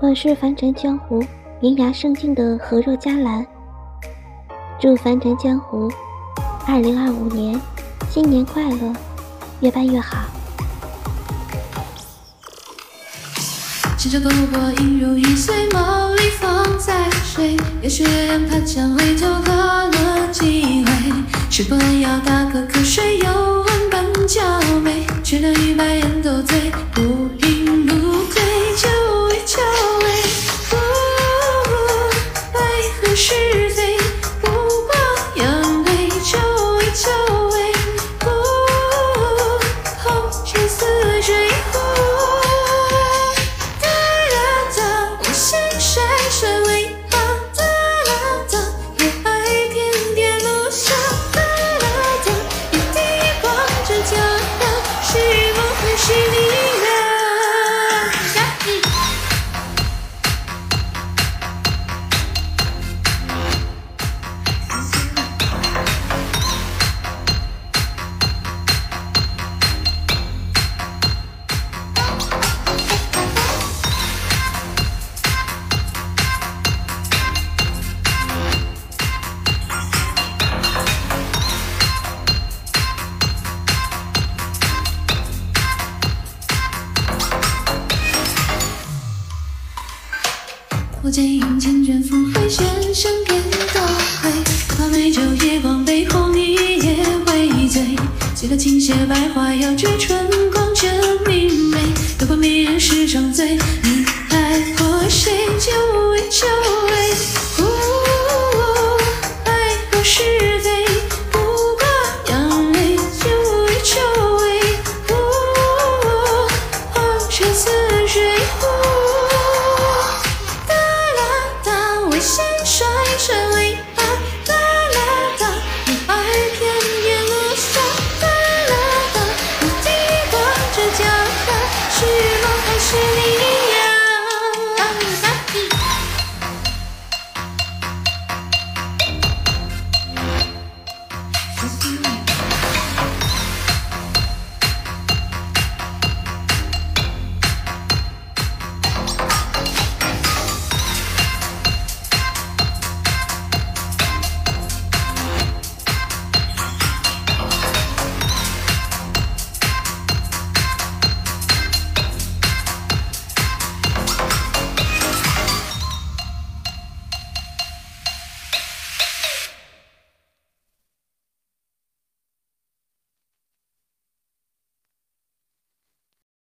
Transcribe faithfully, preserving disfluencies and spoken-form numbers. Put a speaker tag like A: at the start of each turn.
A: 我是凡尘江湖银牙生境的和若嘉兰，祝凡尘江湖二零二五年新年快乐，越办越好。
B: 赤着篝火映入一岁，茉莉放在水，也许月亮它将回头可能机会，吃不完要大口口水，又万般娇媚，却能与白眼斗醉，不饮不醉，酒味酒味，为何是非，不过眼泪，酒味酒味，红尘似水。我剑影千卷浮回，弦声遍都会。把美酒夜光杯后，你也微醉，几个倾斜白